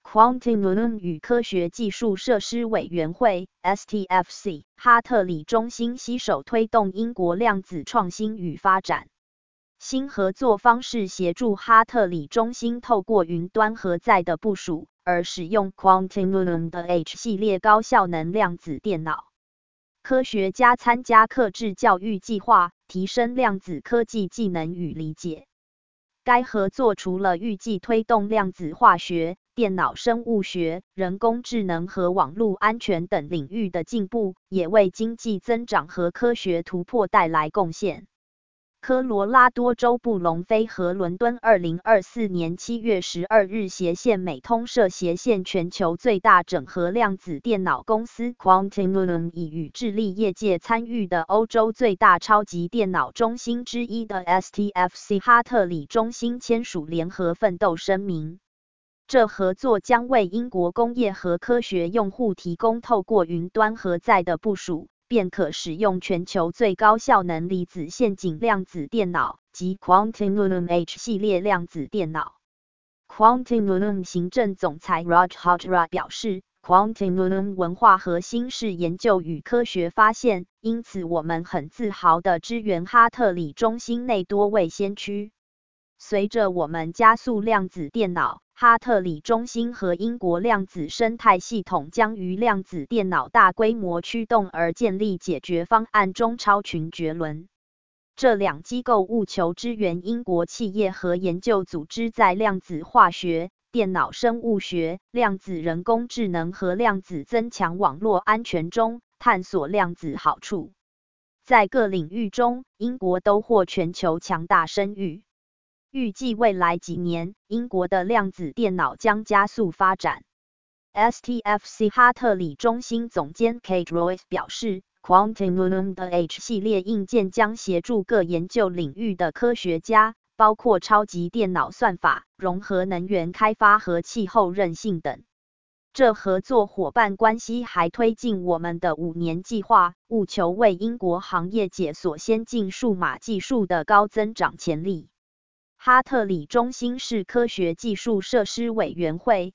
Quantum 与科学技术设施委员会 STFC 哈特里中心携手推动英国量子创新与发展。新合作方式协助哈特里中心透过云端核载的部署，而使用 Quantum 的 H 系列高效能量子电脑。科学家参加客制教育计划，提升量子科技技能与理解。该合作除了预计推动量子化学、电脑生物学、人工智能和网络安全等领域的进步，也为经济增长和科学突破带来贡献。科罗拉多州布隆菲和伦敦2024年7月12日协线美通社协线全球最大整合量子电脑公司 Quantum 已与致力业界参与的欧洲最大超级电脑中心之一的 STFC 哈特里中心签署联合奋斗声明。这合作将为英国工业和科学用户提供透过云端核载的部署，便可使用全球最高效能离子陷阱量子电脑及 Quantum H 系列量子电脑。Quantum 行政总裁 Raj Hojra 表示 ，Quantum 文化核心是研究与科学发现，因此我们很自豪地支援哈特里中心内多位先驱。随着我们加速量子电脑，哈特里中心和英国量子生态系统将于量子电脑大规模驱动而建立解决方案中超群绝伦。这两机构务求支援英国企业和研究组织在量子化学、电脑生物学、量子人工智能和量子增强网络安全中探索量子好处。在各领域中，英国都获全球强大声誉。预计未来几年，英国的量子电脑将加速发展。STFC 哈特里中心总监 Kate Royce 表示 ，Quantum 的 H 系列硬件将协助各研究领域的科学家，包括超级电脑算法、融合能源开发和气候韧性等。这合作伙伴关系还推进我们的5年计划，务求为英国行业解锁先进数码技术的高增长潜力。哈特里中心是科学技术设施委员会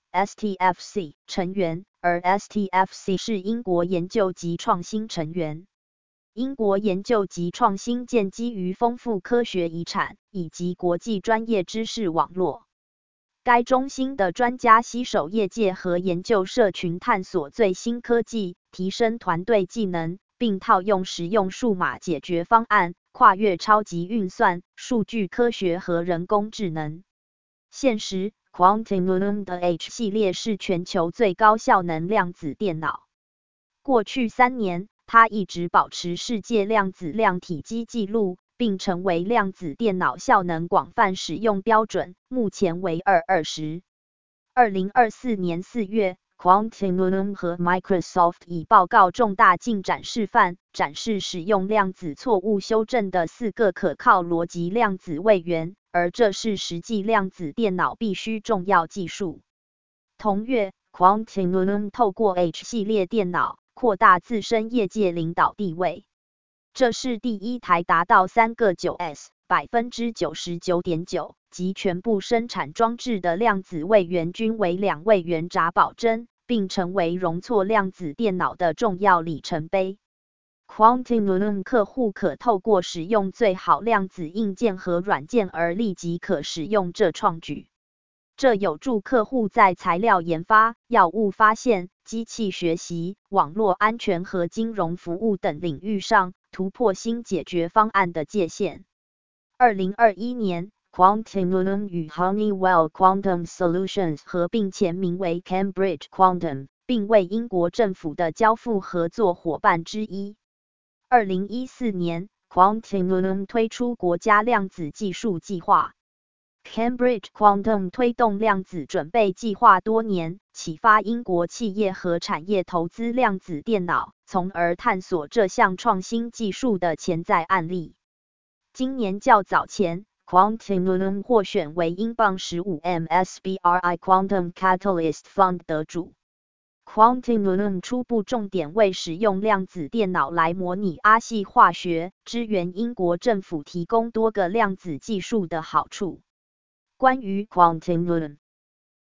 STFC 成员，而 STFC 是英国研究及创新成员。英国研究及创新建基于丰富科学遗产以及国际专业知识网络。该中心的专家携手业界和研究社群探索最新科技，提升团队技能，并套用实用数码解决方案，跨越超级运算、数据科学和人工智能。现时 ，Quantum 的 H 系列是全球最高效能量子电脑。过去3年，它一直保持世界量子量体积纪录，并成为量子电脑效能广泛使用标准，目前为220。2024年4月。Quantum 和 Microsoft 已报告重大进展示范，展示使用量子错误修正的4个可靠逻辑量子位元，而这是实际量子电脑必须重要技术。同月 ，Quantum 透过 H 系列电脑扩大自身业界领导地位。这是第一台达到3个 9S ,99.9% 及全部生产装置的量子位元均为2位元闸保真，并成为容错量子电脑的重要里程碑。Quantum 客户可透过使用最好量子硬件和软件而立即可使用这创举。这有助客户在材料研发、药物发现、机器学习、网络安全和金融服务等领域上突破新解决方案的界限。2021年 ，Quantum 与 Honeywell Quantum Solutions 合并前名为 Cambridge Quantum， 并为英国政府的交付合作伙伴之一。2014年 ，Quantum 推出国家量子技术计划。Cambridge Quantum 推动量子准备计划多年，启发英国企业和产业投资量子电脑，从而探索这项创新技术的潜在案例。今年较早前 ，Quantum 获选为英镑15 MSBRI Quantum Catalyst Fund 得主。Quantum 初步重点为使用量子电脑来模拟阿系化学，支援英国政府提供多个量子技术的好处。关于 Quantum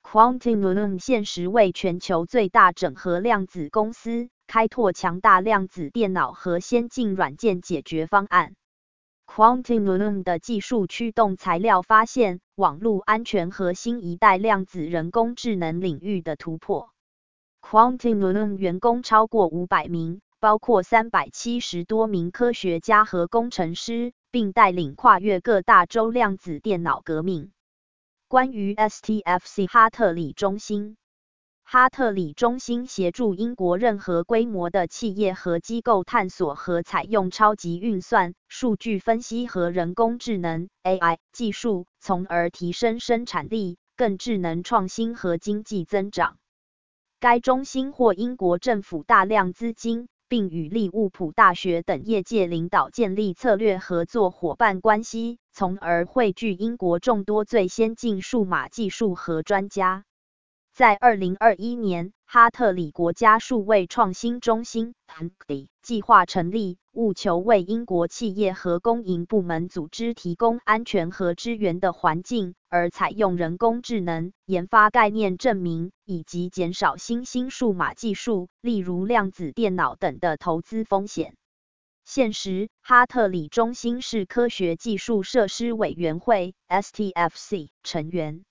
Quantinuum 现时为全球最大整合量子公司，开拓强大量子电脑和先进软件解决方案。Quantinuum 的技术驱动材料发现网络安全和新一代量子人工智能领域的突破。Quantinuum 员工超过500名，包括370多名科学家和工程师，并带领跨越各大洲量子电脑革命。关于 STFC 哈特里中心，哈特里中心协助英国任何规模的企业和机构探索和采用超级运算、数据分析和人工智能 AI 技术，从而提升生产力、更智能创新和经济增长。该中心获英国政府大量资金，并与利物浦大学等业界领导建立策略合作伙伴关系，从而汇聚英国众多最先进数码技术和专家。在2021年，哈特里国家数位创新中心计划成立，务求为英国企业和公营部门组织提供安全和支援的环境，而采用人工智能、研发概念证明以及减少新兴数码技术，例如量子电脑等的投资风险。现时，哈特里中心是科学技术设施委员会 STFC 成员。